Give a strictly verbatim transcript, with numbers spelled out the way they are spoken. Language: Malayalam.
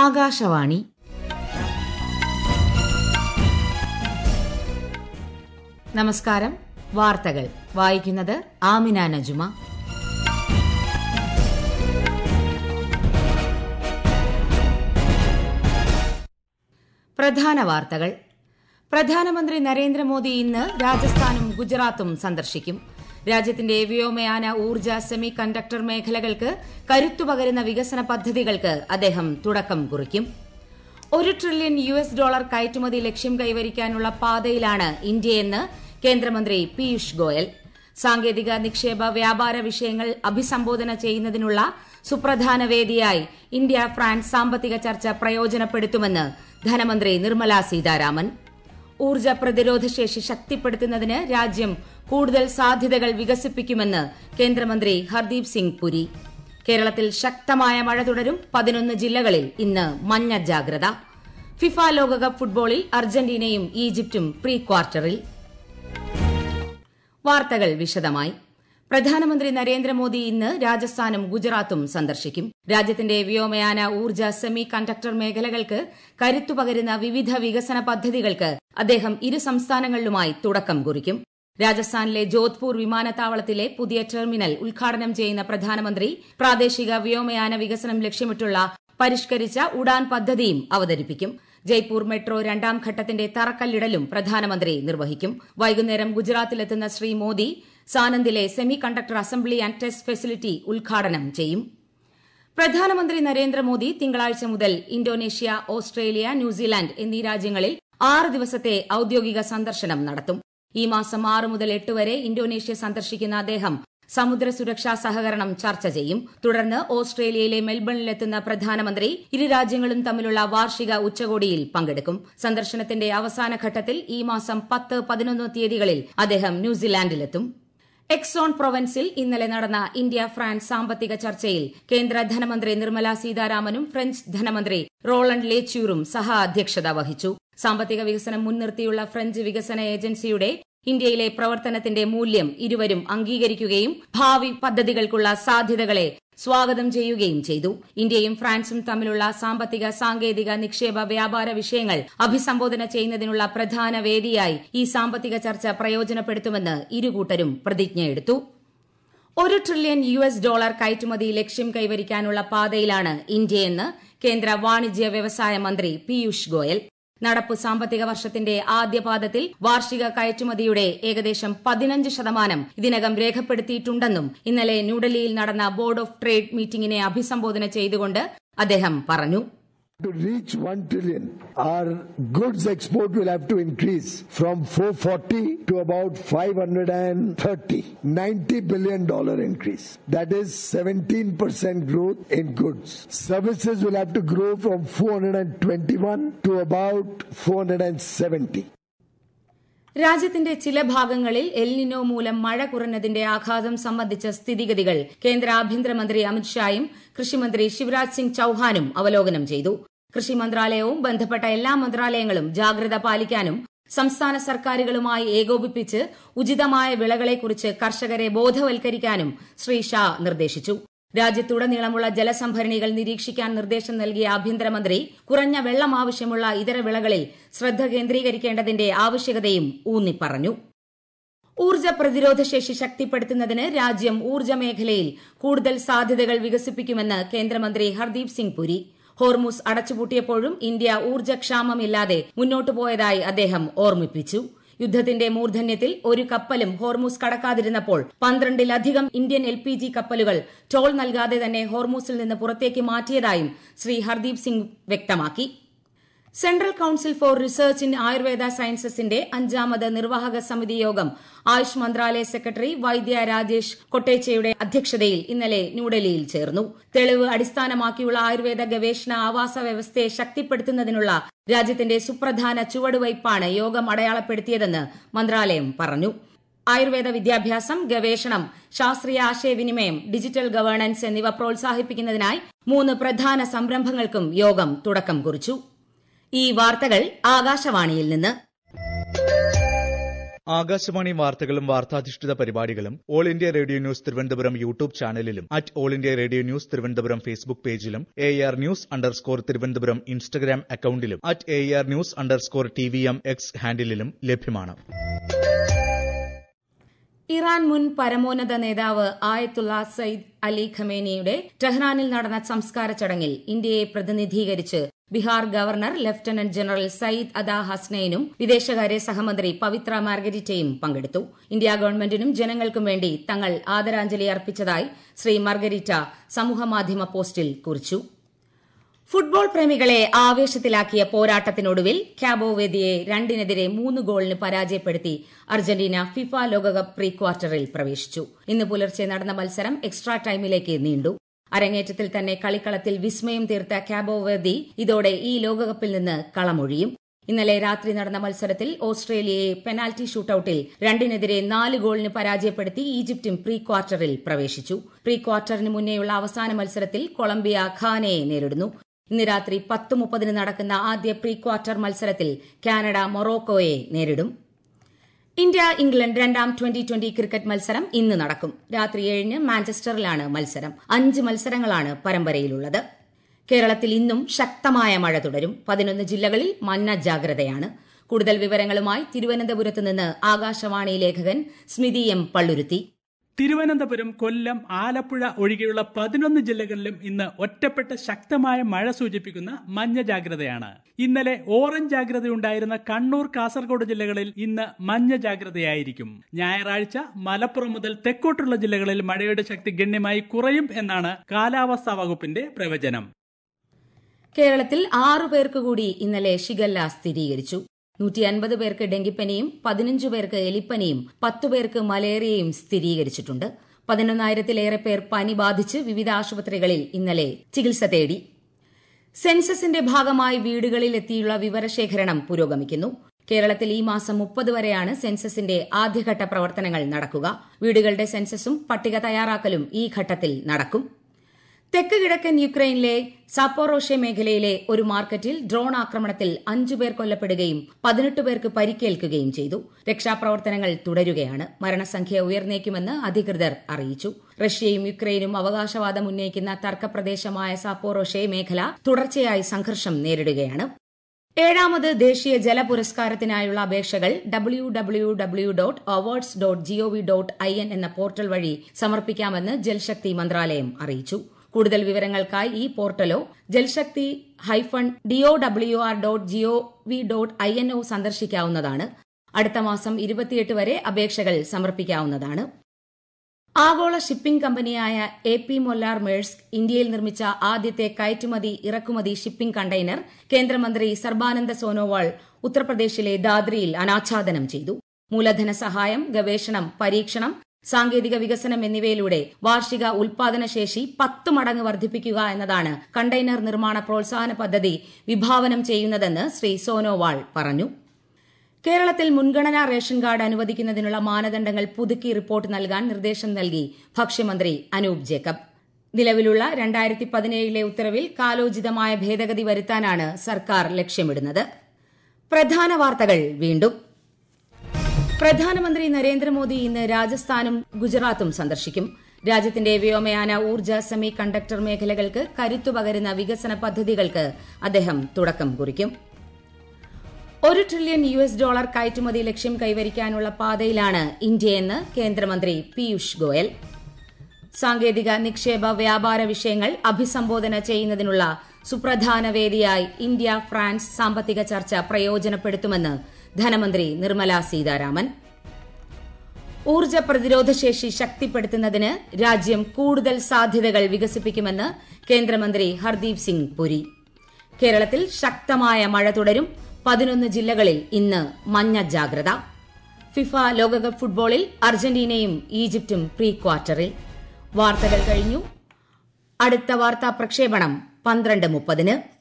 ആകാശവാണി. നമസ്കാരം. വാർത്തകൾ വായിക്കുന്നത് ആമിന നജുമ. പ്രധാന വാർത്തകൾ. പ്രധാനമന്ത്രി നരേന്ദ്രമോദി ഇന്ന് രാജസ്ഥാനും ഗുജറാത്തും സന്ദർശിക്കും. രാജ്യത്തിന്റെ വ്യോമയാന, ഊർജ്ജ, സെമി കണ്ടക്ടർ മേഖലകൾക്ക് കരുത്തുപകരുന്ന വികസന പദ്ധതികൾക്ക് അദ്ദേഹം തുടക്കം കുറിക്കും. ഒരു ട്രില്യൺ യു എസ് ഡോളർ കയറ്റുമതി ലക്ഷ്യം കൈവരിക്കാനുള്ള പാതയിലാണ് ഇന്ത്യയെന്ന് കേന്ദ്രമന്ത്രി പീയൂഷ് ഗോയൽ. സാങ്കേതിക, നിക്ഷേപ, വ്യാപാര വിഷയങ്ങൾ അഭിസംബോധന ചെയ്യുന്നതിനുള്ള സുപ്രധാന വേദിയായി ഇന്ത്യ ഫ്രാൻസ് സാമ്പത്തിക ചർച്ച പ്രയോജനപ്പെടുത്തുമെന്ന് ധനമന്ത്രി നിർമ്മല സീതാരാമൻ. ഊർജ്ജ പ്രതിരോധശേഷി ശക്തിപ്പെടുത്തുന്നതിന് രാജ്യം കൂടുതൽ സാധ്യതകൾ വികസിപ്പിക്കുമെന്ന് കേന്ദ്രമന്ത്രി ഹർദീപ് സിംഗ് പുരി. കേരളത്തിൽ ശക്തമായ മഴ തുടരും. പതിനൊന്ന് ജില്ലകളിൽ ഇന്ന് മഞ്ഞ ജാഗ്രത. ഫിഫ ലോകകപ്പ് ഫുട്ബോളിൽ അർജന്റീനയും ഈജിപ്തും പ്രീ ക്വാർട്ടറിൽ. വാർത്തകൾ വിശദമായി. പ്രധാനമന്ത്രി നരേന്ദ്രമോദി ഇന്ന് രാജസ്ഥാനും ഗുജറാത്തും സന്ദർശിക്കും. രാജ്യത്തിന്റെ വ്യോമയാന, ഊർജ്ജ, സെമി കണ്ടക്ടർ മേഖലകൾക്ക് കരുത്തുപകരുന്ന വിവിധ വികസന പദ്ധതികൾക്ക് അദ്ദേഹം ഇരു സംസ്ഥാനങ്ങളിലുമായി തുടക്കം കുറിക്കും. രാജസ്ഥാനിലെ ജോധ്പൂർ വിമാനത്താവളത്തിലെ പുതിയ ടെർമിനൽ ഉദ്ഘാടനം ചെയ്യുന്ന പ്രധാനമന്ത്രി പ്രാദേശിക വ്യോമയാന വികസനം ലക്ഷ്യമിട്ടുള്ള പരിഷ്കരിച്ച ഉഡാൻ പദ്ധതിയും അവതരിപ്പിക്കും. ജയ്പൂർ മെട്രോ രണ്ടാം ഘട്ടത്തിന്റെ തറക്കല്ലിടലും പ്രധാനമന്ത്രി നിർവഹിക്കും. വൈകുന്നേരം ഗുജറാത്തിലെത്തുന്ന ശ്രീ മോദി സാനന്ദിലെ semiconductor assembly and test facility ഉദ്ഘാടനം ചെയ്യും. പ്രധാനമന്ത്രി നരേന്ദ്രമോദി തിങ്കളാഴ്ച മുതൽ ഇന്തോനേഷ്യ, ഓസ്ട്രേലിയ, ന്യൂസിലാന്റ് എന്നീ രാജ്യങ്ങളിൽ ആറ് ദിവസത്തെ ഔദ്യോഗിക സന്ദർശനം നടത്തും. ഈ മാസം ആറ് മുതൽ എട്ട് വരെ ഇന്തോനേഷ്യ സന്ദർശിക്കുന്ന അദ്ദേഹം സമുദ്ര സുരക്ഷാ സഹകരണം ചർച്ച ചെയ്യും. തുടർന്ന് ഓസ്ട്രേലിയയിലെ മെൽബണിലെത്തുന്ന പ്രധാനമന്ത്രി ഇരു രാജ്യങ്ങളും തമ്മിലുള്ള വാർഷിക ഉച്ചകോടിയിൽ പങ്കെടുക്കും. സന്ദർശനത്തിന്റെ അവസാന ഘട്ടത്തിൽ ഈ മാസം പത്ത്, പതിനൊന്ന് തീയതികളിൽ അദ്ദേഹം ന്യൂസിലാന്റിലെത്തും. എക്സോൺ പ്രൊവൻസിൽ ഇന്നലെ നടന്ന ഇന്ത്യ ഫ്രാൻസ് സാമ്പത്തിക ചർച്ചയിൽ കേന്ദ്ര ധനമന്ത്രി നിർമ്മല സീതാരാമനും ഫ്രഞ്ച് ധനമന്ത്രി റോളണ്ട് ലേച്യൂറും സഹ അധ്യക്ഷത വഹിച്ചു. സാമ്പത്തിക വികസനം മുൻനിർത്തിയുള്ള ഫ്രഞ്ച് വികസന ഏജൻസിയുടെ ഇന്ത്യയിലെ പ്രവർത്തനത്തിന്റെ മൂല്യം ഇരുവരും അംഗീകരിക്കുകയും ഭാവി പദ്ധതികൾക്കുള്ള സാധ്യതകളെ സ്വാഗതം ചെയ്യുകയും ചെയ്തു. ഇന്ത്യയും ഫ്രാൻസും തമ്മിലുള്ള സാമ്പത്തിക, സാങ്കേതിക, നിക്ഷേപ, വ്യാപാര വിഷയങ്ങൾ അഭിസംബോധന ചെയ്യുന്നതിനുള്ള പ്രധാന വേദിയായി ഈ സാമ്പത്തിക ചർച്ച പ്രയോജനപ്പെടുത്തുമെന്ന് ഇരുകൂട്ടരും പ്രതിജ്ഞയെടുത്തു. ഒരു ട്രില്യൺ യു എസ് ഡോളർ കയറ്റുമതി ലക്ഷ്യം കൈവരിക്കാനുള്ള പാതയിലാണ് ഇന്ത്യയെന്ന് കേന്ദ്ര വാണിജ്യ വ്യവസായ മന്ത്രി പീയൂഷ് ഗോയൽ. നടപ്പ് സാമ്പത്തിക വർഷത്തിന്റെ ആദ്യപാദത്തിൽ വാർഷിക കയറ്റുമതിയുടെ ഏകദേശം പതിനഞ്ച് ശതമാനം ഇതിനകം രേഖപ്പെടുത്തിയിട്ടുണ്ടെന്നും ഇന്നലെ ന്യൂഡൽഹിയിൽ നടന്ന ബോർഡ് ഓഫ് ട്രേഡ് മീറ്റിംഗിനെ അഭിസംബോധന ചെയ്തുകൊണ്ട് അദ്ദേഹം പറഞ്ഞു. To reach one trillion, our goods export will have to increase from four hundred forty to about five hundred thirty. ninety billion dollar increase. That is seventeen percent growth in goods. Services will have to grow from four hundred twenty-one to about four hundred seventy. രാജ്യത്തിന്റെ ചില ഭാഗങ്ങളിൽ എൽനിനോ മൂലം മഴ കുറഞ്ഞതിന്റെ ആഘാതം സംബന്ധിച്ച സ്ഥിതിഗതികൾ കേന്ദ്ര ആഭ്യന്തരമന്ത്രി അമിത്ഷായും കൃഷിമന്ത്രി ശിവരാജ് സിംഗ് ചൌഹാനും അവലോകനം ചെയ്തു. കൃഷി മന്ത്രാലയവും ബന്ധപ്പെട്ട എല്ലാ മന്ത്രാലയങ്ങളും ജാഗ്രത പാലിക്കാനും സംസ്ഥാന സർക്കാരുകളുമായി ഏകോപിപ്പിച്ച് ഉചിതമായ വിളകളെക്കുറിച്ച് കർഷകരെ ബോധവൽക്കരിക്കാനും ശ്രീ ഷാ നിർദ്ദേശിച്ചു. രാജ്യത്തുടനീളമുള്ള ജലസംഭരണികൾ നിരീക്ഷിക്കാൻ നിർദ്ദേശം നൽകിയ ആഭ്യന്തരമന്ത്രി കുറഞ്ഞ വെള്ളം ആവശ്യമുള്ള ഇതര വിളകളിൽ ശ്രദ്ധ കേന്ദ്രീകരിക്കേണ്ടതിന്റെ ആവശ്യകതയും ഊന്നിപ്പറഞ്ഞു. ഊർജ്ജ പ്രതിരോധശേഷി ശക്തിപ്പെടുത്തുന്നതിന് രാജ്യം ഊർജ്ജ മേഖലയിൽ കൂടുതൽ സാധ്യതകൾ വികസിപ്പിക്കുമെന്ന് കേന്ദ്രമന്ത്രി ഹർദീപ് സിംഗ് പുരി. ഹോർമുസ് അടച്ചുപൂട്ടിയപ്പോഴും ഇന്ത്യ ഊർജ്ജക്ഷാമമില്ലാതെ മുന്നോട്ടു പോയതായി അദ്ദേഹം ഓർമ്മിപ്പിച്ചു. യുദ്ധത്തിന്റെ മൂർധന്യത്തിൽ ഒരു കപ്പലും ഹോർമുസ് കടക്കാതിരുന്നപ്പോൾ പന്ത്രണ്ടിലധികം ഇന്ത്യൻ എൽ പി ജി കപ്പലുകൾ ടോൾ നൽകാതെ തന്നെ ഹോർമുസിൽ നിന്ന് പുറത്തേക്ക് മാറ്റിയതായും ശ്രീ ഹർദീപ് സിംഗ് വ്യക്തമാക്കി. Central council for research in Ayurveda സയൻസസിന്റെ അഞ്ചാമത് നിർവാഹക സമിതി യോഗം ആയുഷ് മന്ത്രാലയ സെക്രട്ടറി വൈദ്യ രാജേഷ് കൊട്ടേച്ചയുടെ അധ്യക്ഷതയിൽ ഇന്നലെ ന്യൂഡൽഹിയിൽ ചേർന്നു. തെളിവ് അടിസ്ഥാനമാക്കിയുള്ള ആയുർവേദ ഗവേഷണ ആവാസ വ്യവസ്ഥയെ ശക്തിപ്പെടുത്തുന്നതിനുള്ള രാജ്യത്തിന്റെ സുപ്രധാന ചുവടുവയ്പ്പാണ് യോഗം അടയാളപ്പെടുത്തിയതെന്ന് മന്ത്രാലയം പറഞ്ഞു. ആയുർവേദ വിദ്യാഭ്യാസം, ഗവേഷണം, ശാസ്ത്രീയ ആശയവിനിമയം, ഡിജിറ്റൽ ഗവേണൻസ് എന്നിവ പ്രോത്സാഹിപ്പിക്കുന്നതിനായി മൂന്ന് പ്രധാന സംരംഭങ്ങൾക്കും യോഗം തുടക്കം കുറിച്ചു. ഈ വാർത്തകൾ ആകാശവാണിയിൽ നിന്ന്. ആകാശവാണി വാർത്തകളും വാർത്താധിഷ്ഠിത പരിപാടികളും all India radio news Thiruvananthapuram YouTube ചാനലിലും at all India radio news Thiruvananthapuram Facebook പേജിലും A R news underscore Thiruvananthapuram Instagram അക്കൌണ്ടിലും at A R news underscore T V M X ഹാൻഡിലും ലഭ്യമാണ്. ഇറാൻ മുൻ പരമോന്നത നേതാവ് ആയത്തുള്ള സയ്യിദ് അലി ഖമേനിയുടെ ടെഹ്റാനിൽ നടന്ന സംസ്കാര ചടങ്ങിൽ ഇന്ത്യയെ പ്രതിനിധീകരിച്ച് Bihar governor lieutenant general Syed Ata ഹസ്നൈനും വിദേശകാര്യ സഹമന്ത്രി പവിത്ര മാർഗരിറ്റയും പങ്കെടുത്തു. ഇന്ത്യ ഗവൺമെന്റിനും ജനങ്ങൾക്കും വേണ്ടി തങ്ങൾ ആദരാഞ്ജലി അർപ്പിച്ചതായി ശ്രീ മാർഗരിറ്റ സമൂഹമാധ്യമ പോസ്റ്റിൽ കുറിച്ചു. ഫുട്ബോൾ പ്രേമികളെ ആവേശത്തിലാക്കിയ പോരാട്ടത്തിനൊടുവിൽ ക്യാബോവേദിയെ രണ്ടിനെതിരെ മൂന്ന് ഗോളിന് പരാജയപ്പെടുത്തി അർജന്റീന ഫിഫ ലോകകപ്പ് പ്രീ ക്വാർട്ടറിൽ പ്രവേശിച്ചു. ഇന്ന് പുലർച്ചെ നടന്ന മത്സരം എക്സ്ട്രാ ടൈമിലേക്ക് നീണ്ടു. അരങ്ങേറ്റത്തിൽ തന്നെ കളിക്കളത്തിൽ വിസ്മയം തീർത്ത ക്യാബോവേദി ഇതോടെ ഈ ലോകകപ്പിൽ നിന്ന് കളമൊഴിയും. ഇന്നലെ രാത്രി നടന്ന മത്സരത്തിൽ ഓസ്ട്രേലിയയെ പെനാൽറ്റി ഷൂട്ടൌട്ടിൽ രണ്ടിനെതിരെ നാല് ഗോളിന് പരാജയപ്പെടുത്തി ഈജിപ്തും പ്രീ ക്വാർട്ടറിൽ പ്രവേശിച്ചു. പ്രീ ക്വാർട്ടറിന് മുന്നേയുള്ള അവസാന മത്സരത്തിൽ കൊളംബിയ ഘാനയെ നേരിടുന്നു. ഇന്ന് രാത്രി പത്ത് മുപ്പതിന് നടക്കുന്ന ആദ്യ പ്രീ ക്വാർട്ടർ മത്സരത്തിൽ കാനഡ മൊറോക്കോയെ നേരിടും. ഇന്ത്യ ഇംഗ്ലണ്ട് രണ്ടാം ട്വന്റി ട്വന്റി ക്രിക്കറ്റ് മത്സരം ഇന്ന് നടക്കും. രാത്രി ഏഴിന് മാഞ്ചസ്റ്ററിലാണ് മത്സരം. അഞ്ച് മത്സരങ്ങളാണ് പരമ്പരയിലുള്ളത്. കേരളത്തിൽ ഇന്നും ശക്തമായ മഴ തുടരും. പതിനൊന്ന് ജില്ലകളിൽ മഞ്ഞ ജാഗ്രതയാണ്. കൂടുതൽ വിവരങ്ങളുമായി തിരുവനന്തപുരത്ത് നിന്ന് ആകാശവാണി ലേഖകൻ സ്മിതി എം പള്ളുരുത്തി. തിരുവനന്തപുരം, കൊല്ലം, ആലപ്പുഴ ഒഴികെയുള്ള പതിനൊന്ന് ജില്ലകളിലും ഇന്ന് ഒറ്റപ്പെട്ട ശക്തമായ മഴ സൂചിപ്പിക്കുന്ന മഞ്ഞ ജാഗ്രതയാണ്. ഇന്നലെ ഓറഞ്ച് ജാഗ്രതയുണ്ടായിരുന്ന കണ്ണൂർ, കാസർഗോഡ് ജില്ലകളിൽ ഇന്ന് മഞ്ഞ ജാഗ്രതയായിരിക്കും. ഞായറാഴ്ച മലപ്പുറം മുതൽ തെക്കോട്ടുള്ള ജില്ലകളിൽ മഴയുടെ ശക്തി ഗണ്യമായി കുറയും എന്നാണ് കാലാവസ്ഥാ വകുപ്പിന്റെ പ്രവചനം. കേരളത്തിൽ ആറു പേർക്ക് കൂടി ഇന്നലെ ഷിഗല്ല സ്ഥിരീകരിച്ചു. നൂറ്റി അൻപത് പേർക്ക് ഡെങ്കിപ്പനിയും പതിനഞ്ചു പേർക്ക് എലിപ്പനിയും പത്തു പേർക്ക് മലേറിയയും സ്ഥിരീകരിച്ചിട്ടുണ്ട്. പതിനൊന്നായിരത്തിലേറെ പേർ പനി ബാധിച്ച് വിവിധ ആശുപത്രികളിൽ ഇന്നലെ ചികിത്സ തേടി. സെൻസസിന്റെ ഭാഗമായി വീടുകളിൽ എത്തിയുള്ള വിവരശേഖരണം പുരോഗമിക്കുന്നു. കേരളത്തിൽ ഈ മാസം മുപ്പത് വരെയാണ് സെൻസസിന്റെ ആദ്യഘട്ട പ്രവർത്തനങ്ങൾ നടക്കുക. വീടുകളുടെ സെൻസസും പട്ടിക തയ്യാറാക്കലും ഈ ഘട്ടത്തിൽ നടക്കും. തെക്ക് കിഴക്കൻ യുക്രൈനിലെ സാപ്പോറോഷെ മേഖലയിലെ ഒരു മാർക്കറ്റിൽ ഡ്രോൺ ആക്രമണത്തിൽ അഞ്ചു പേർ കൊല്ലപ്പെടുകയും പതിനെട്ട് പേർക്ക് പരിക്കേൽക്കുകയും ചെയ്തു. രക്ഷാപ്രവർത്തനങ്ങൾ തുടരുകയാണ്. മരണസംഖ്യ ഉയർന്നേക്കുമെന്ന് അധികൃതർ അറിയിച്ചു. റഷ്യയും യുക്രൈനും അവകാശവാദം ഉന്നയിക്കുന്ന തർക്കപ്രദേശമായ സാപ്പോറോഷെ മേഖല തുടർച്ചയായി സംഘർഷം നേരിടുകയാണ്. ഏഴാമത് ദേശീയ ജല പുരസ്കാരത്തിനായുള്ള അപേക്ഷകൾ W W W dot awards dot G O V dot I N എന്ന പോർട്ടൽ വഴി സമർപ്പിക്കാമെന്ന് ജൽശക്തി മന്ത്രാലയം അറിയിച്ചു. കൂടുതൽ വിവരങ്ങൾക്കായി ഈ പോർട്ടലോ Jalshakti hyphen D O W R dot G O V dot I N ഒ സന്ദർശിക്കാവുന്നതാണ്. അടുത്ത മാസം ഇരുപത്തിയെട്ട് വരെ അപേക്ഷകൾ സമർപ്പിക്കാവുന്നതാണ്. ആഗോള ഷിപ്പിംഗ് കമ്പനിയായ എ പി മൊല്ലാർ മേഴ്സ്ക് ഇന്ത്യയിൽ നിർമ്മിച്ച ആദ്യത്തെ കയറ്റുമതി ഇറക്കുമതി ഷിപ്പിംഗ് കണ്ടെയ്നർ കേന്ദ്രമന്ത്രി സർബാനന്ദ സോനോവാൾ ഉത്തർപ്രദേശിലെ ദാദ്രിയിൽ അനാച്ഛാദനം ചെയ്തു. മൂലധന സഹായം, ഗവേഷണം, പരീക്ഷണം, സാങ്കേതിക വികസനം എന്നിവയിലൂടെ വാർഷിക ഉൽപാദനശേഷി പത്ത് മടങ്ങ് വർദ്ധിപ്പിക്കുക എന്നതാണ് കണ്ടെയ്നർ നിർമ്മാണ പ്രോത്സാഹന പദ്ധതി വിഭാവനം ചെയ്യുന്നതെന്ന് ശ്രീ സോനോവാൾ പറഞ്ഞു. കേരളത്തിൽ മുൻഗണനാ റേഷൻ കാർഡ് അനുവദിക്കുന്നതിനുള്ള മാനദണ്ഡങ്ങൾ പുതുക്കി റിപ്പോർട്ട് നൽകാൻ നിർദ്ദേശം നൽകി ഭക്ഷ്യമന്ത്രി അനൂപ് ജേക്കബ്. നിലവിലുള്ള രണ്ടായിരത്തി പതിനേഴിലെ ഉത്തരവിൽ കാലോചിതമായ ഭേദഗതി വരുത്താനാണ് സർക്കാർ ലക്ഷ്യമിടുന്നത്. പ്രധാന വാർത്തകൾ വീണ്ടും. പ്രധാനമന്ത്രി നരേന്ദ്രമോദി ഇന്ന് രാജസ്ഥാനും ഗുജറാത്തും സന്ദർശിക്കും. രാജ്യത്തിന്റെ വ്യോമയാന, ഊർജ്ജ, സെമി കണ്ടക്ടർ മേഖലകൾക്ക് കരുത്തുപകരുന്ന വികസന പദ്ധതികൾക്ക് അദ്ദേഹം തുടക്കം കുറിക്കും. ഒരു ട്രില്യൺ യു എസ് ഡോളർ കയറ്റുമതി ലക്ഷ്യം കൈവരിക്കാനുള്ള പാതയിലാണ് ഇന്ത്യയെന്ന് കേന്ദ്രമന്ത്രി പീയൂഷ് ഗോയൽ. സാങ്കേതിക, നിക്ഷേപ, വ്യാപാര വിഷയങ്ങൾ അഭിസംബോധന ചെയ്യുന്നതിനുള്ള സുപ്രധാന വേദിയായി ഇന്ത്യ ഫ്രാൻസ് സാമ്പത്തിക ചർച്ച പ്രയോജനപ്പെടുത്തുമെന്ന് ധനമന്ത്രി നിർമ്മല സീതാരാമൻ. ഊർജ്ജ പ്രതിരോധശേഷി ശക്തിപ്പെടുത്തുന്നതിന് രാജ്യം കൂടുതൽ സാധ്യതകൾ വികസിപ്പിക്കുമെന്ന് കേന്ദ്രമന്ത്രി ഹർദീപ് സിംഗ് പുരി. കേരളത്തിൽ ശക്തമായ മഴ തുടരും. പതിനൊന്ന് ജില്ലകളിൽ ഇന്ന് മഞ്ഞ ജാഗ്രത. ഫിഫ ലോകകപ്പ് ഫുട്ബോളിൽ അർജന്റീനയും ഈജിപ്തും പ്രീ ക്വാർട്ടറിൽ. വാർത്തകൾ കഴിഞ്ഞു. അടുത്ത വാർത്താ പ്രക്ഷേപണം പന്ത്രണ്ട് മുപ്പതിന്.